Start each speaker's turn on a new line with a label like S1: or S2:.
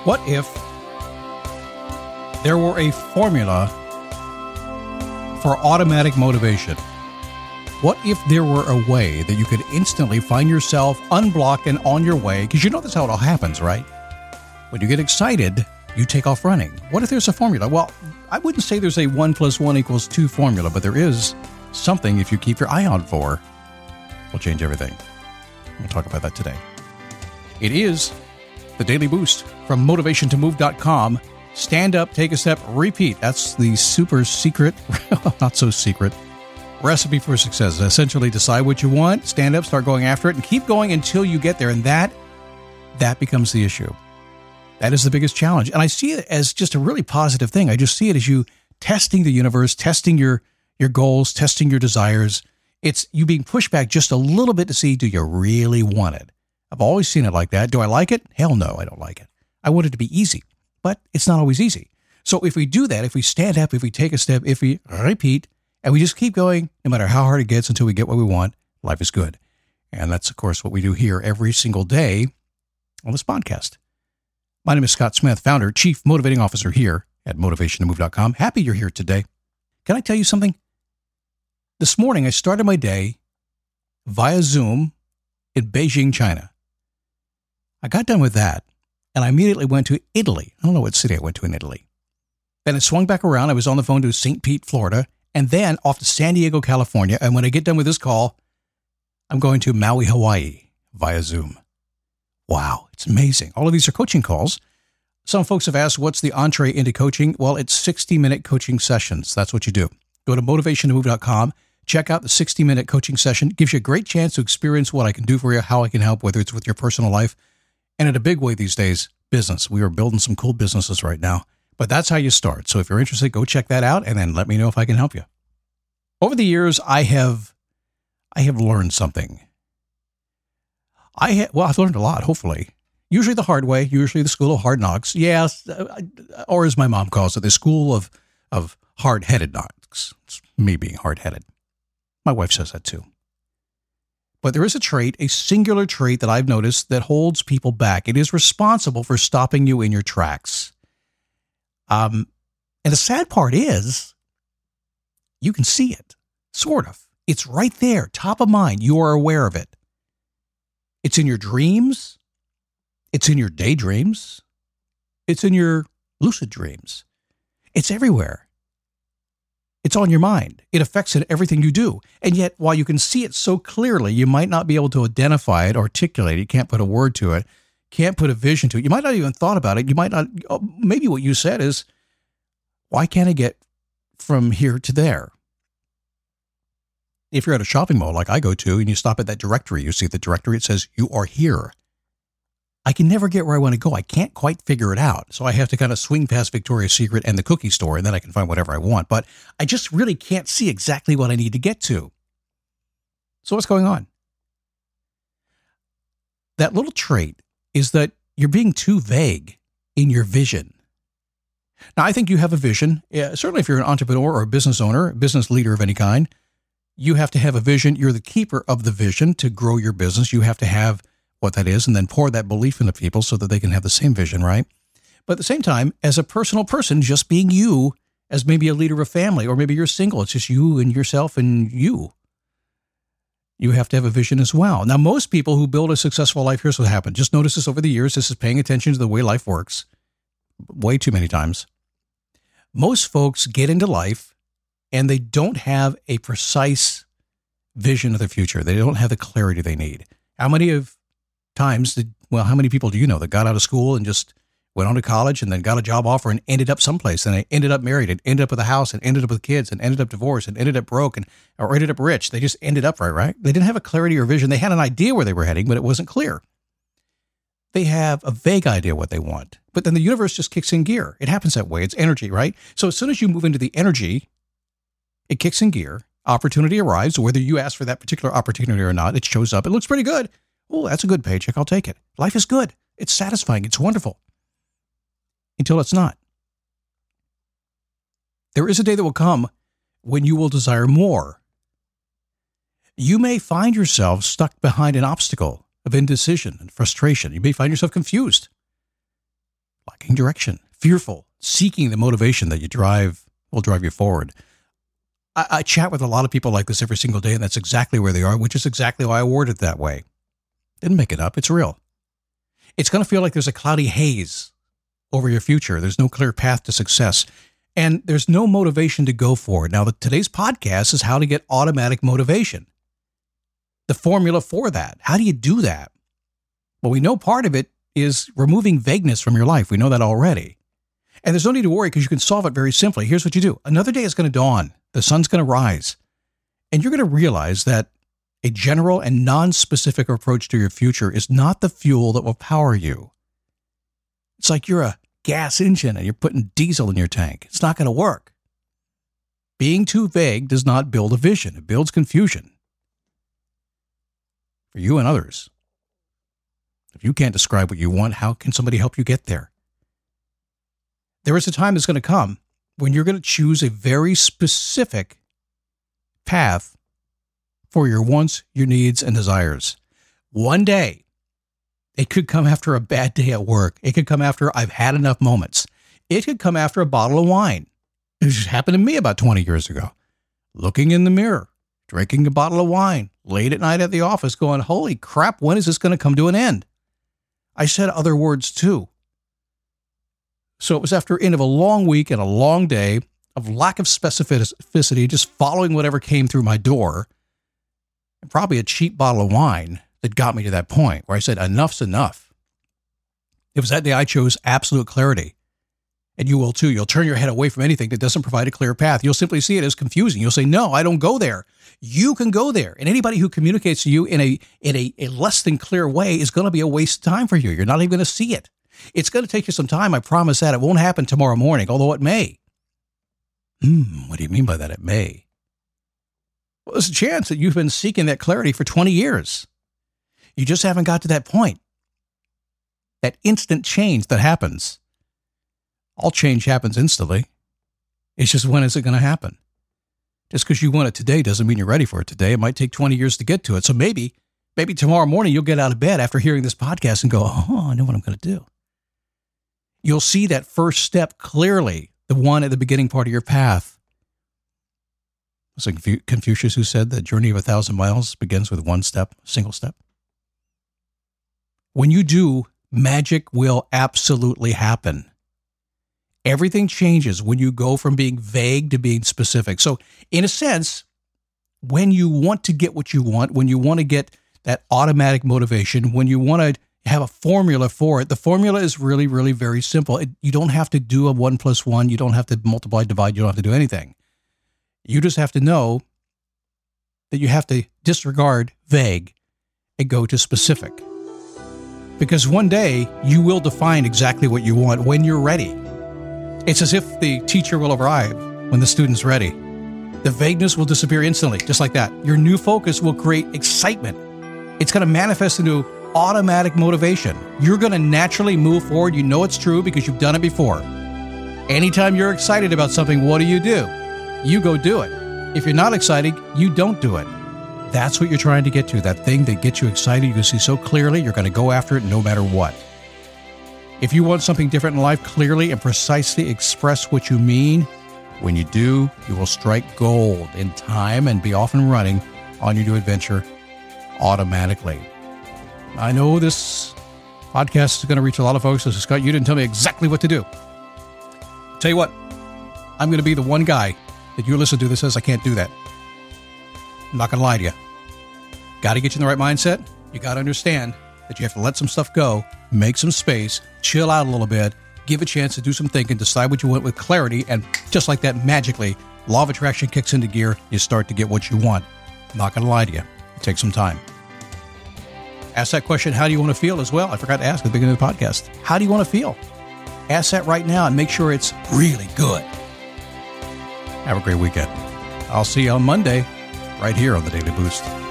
S1: What if there were a formula for automatic motivation? What if there were a way that you could instantly find yourself unblocked and on your way? Because you know that's how it all happens, right? When you get excited, you take off running. What if there's a formula? Well, I wouldn't say there's a 1 + 1 = 2 formula, but there is something if you keep your eye on for will change everything. We'll talk about that today. It is the Daily Boost from motivationtomove.com. Stand up, take a step, repeat. That's the super secret, not so secret, recipe for success. Essentially, decide what you want, stand up, start going after it, and keep going until you get there. And that becomes the issue. That is the biggest challenge. And I see it as just a really positive thing. I just see it as you testing the universe, testing your goals, testing your desires. It's you being pushed back just a little bit to see, do you really want it? I've always seen it like that. Do I like it? Hell no, I don't like it. I want it to be easy, but it's not always easy. So if we do that, if we stand up, if we take a step, if we repeat, and we just keep going, no matter how hard it gets until we get what we want, life is good. And that's, of course, what we do here every single day on this podcast. My name is Scott Smith, founder, chief motivating officer here at motivationtomove.com. Happy you're here today. Can I tell you something? This morning, I started my day via Zoom in Beijing, China. I got done with that, and I immediately went to Italy. I don't know what city I went to in Italy. Then I swung back around. I was on the phone to St. Pete, Florida, and then off to San Diego, California. And when I get done with this call, I'm going to Maui, Hawaii via Zoom. Wow, it's amazing. All of these are coaching calls. Some folks have asked, what's the entree into coaching? Well, it's 60-minute coaching sessions. That's what you do. Go to motivationtomove.com. Check out the 60-minute coaching session. It gives you a great chance to experience what I can do for you, how I can help, whether it's with your personal life. And in a big way these days, business. We are building some cool businesses right now. But that's how you start. So if you're interested, go check that out and then let me know if I can help you. Over the years, I have learned something. I've learned a lot, hopefully. Usually the hard way, usually the school of hard knocks. Yes, or as my mom calls it, the school of hard-headed knocks. It's me being hard-headed. My wife says that too. But there is a trait, a singular trait that I've noticed that holds people back. It is responsible for stopping you in your tracks. And the sad part is, you can see it, sort of. It's right there, top of mind. You are aware of it. It's in your dreams. It's in your daydreams. It's in your lucid dreams. It's everywhere. It's on your mind. It affects everything you do. And yet, while you can see it so clearly, you might not be able to identify it, articulate it. You can't put a word to it. Can't put a vision to it. You might not even thought about it. You might not, maybe what you said is, why can't I get from here to there? If you're at a shopping mall like I go to and you stop at that directory, you see the directory, it says, you are here. I can never get where I want to go. I can't quite figure it out. So I have to kind of swing past Victoria's Secret and the cookie store, and then I can find whatever I want. But I just really can't see exactly what I need to get to. So what's going on? That little trait is that you're being too vague in your vision. Now, I think you have a vision. Certainly if you're an entrepreneur or a business owner, a business leader of any kind, you have to have a vision. You're the keeper of the vision to grow your business. You have to have what that is and then pour that belief into people so that they can have the same vision, right? But at the same time, as a personal person, just being you, as maybe a leader of a family, or maybe you're single, it's just you and yourself and you. You have to have a vision as well. Now, most people who build a successful life, here's what happened. Just notice this over the years. This is paying attention to the way life works way too many times. Most folks get into life and they don't have a precise vision of the future. They don't have the clarity they need. How many people do you know that got out of school and just went on to college and then got a job offer and ended up someplace and they ended up married and ended up with a house and ended up with kids and ended up divorced and ended up broke or ended up rich? They just ended up right? They didn't have a clarity or vision. They had an idea where they were heading, but it wasn't clear. They have a vague idea what they want, but then the universe just kicks in gear. It happens that way. It's energy, right? So as soon as you move into the energy, it kicks in gear. Opportunity arrives, whether you ask for that particular opportunity or not, it shows up. It looks pretty good. Oh, that's a good paycheck. I'll take it. Life is good. It's satisfying. It's wonderful. Until it's not. There is a day that will come when you will desire more. You may find yourself stuck behind an obstacle of indecision and frustration. You may find yourself confused. lacking direction, fearful, seeking the motivation that will drive you forward. I chat with a lot of people like this every single day, and that's exactly where they are, which is exactly why I worded it that way. Didn't make it up. It's real. It's going to feel like there's a cloudy haze over your future. There's no clear path to success, and there's no motivation to go for it. Now, today's podcast is how to get automatic motivation. The formula for that. How do you do that? Well, we know part of it is removing vagueness from your life. We know that already. And there's no need to worry because you can solve it very simply. Here's what you do. Another day is going to dawn. The sun's going to rise. And you're going to realize that a general and non-specific approach to your future is not the fuel that will power you. It's like you're a gas engine and you're putting diesel in your tank. It's not going to work. Being too vague does not build a vision. It builds confusion for you and others. If you can't describe what you want, how can somebody help you get there? There is a time that's going to come when you're going to choose a very specific path for your wants, your needs, and desires. One day, it could come after a bad day at work. It could come after I've had enough moments. It could come after a bottle of wine. It just happened to me about 20 years ago. Looking in the mirror, drinking a bottle of wine, late at night at the office going, holy crap, when is this going to come to an end? I said other words too. So it was after the end of a long week and a long day of lack of specificity, just following whatever came through my door, and probably a cheap bottle of wine that got me to that point where I said, enough's enough. It was that day I chose absolute clarity. And you will too. You'll turn your head away from anything that doesn't provide a clear path. You'll simply see it as confusing. You'll say, no, I don't go there. You can go there. And anybody who communicates to you in a less than clear way is going to be a waste of time for you. You're not even going to see it. It's going to take you some time. I promise that. It won't happen tomorrow morning, although it may. What do you mean by that? It may. Well, there's a chance that you've been seeking that clarity for 20 years. You just haven't got to that point. That instant change that happens. All change happens instantly. It's just, when is it going to happen? Just because you want it today doesn't mean you're ready for it today. It might take 20 years to get to it. So maybe tomorrow morning you'll get out of bed after hearing this podcast and go, oh, I know what I'm going to do. You'll see that first step clearly, the one at the beginning part of your path. Was it Confucius who said the journey of 1,000 miles begins with one step, single step? When you do, magic will absolutely happen. Everything changes when you go from being vague to being specific. So in a sense, when you want to get what you want, when you want to get that automatic motivation, when you want to have a formula for it, the formula is really, really very simple. You don't have to do a 1 + 1. You don't have to multiply, divide. You don't have to do anything. You just have to know that you have to disregard vague and go to specific. Because one day you will define exactly what you want when you're ready. It's as if the teacher will arrive when the student's ready. The vagueness will disappear instantly, just like that. Your new focus will create excitement. It's going to manifest into automatic motivation. You're going to naturally move forward. You know it's true because you've done it before. Anytime you're excited about something, what do? You go do it. If you're not excited, you don't do it. That's what you're trying to get to, that thing that gets you excited. You can see so clearly, you're going to go after it no matter what. If you want something different in life, clearly and precisely express what you mean. When you do, you will strike gold in time and be off and running on your new adventure automatically. I know this podcast is going to reach a lot of folks. So Scott, you didn't tell me exactly what to do. Tell you what, I'm going to be the one guy that you listen to that says I can't do that. I'm not going to lie to you. Got to get you in the right mindset. You got to understand that you have to let some stuff go, make some space, chill out a little bit, give a chance to do some thinking, decide what you want with clarity, and just like that, magically, law of attraction kicks into gear. You start to get what you want. I'm not going to lie to you. It takes some time. Ask that question, how do you want to feel as well? I forgot to ask at the beginning of the podcast. How do you want to feel? Ask that right now and make sure it's really good. Have a great weekend. I'll see you on Monday right here on the Daily Boost.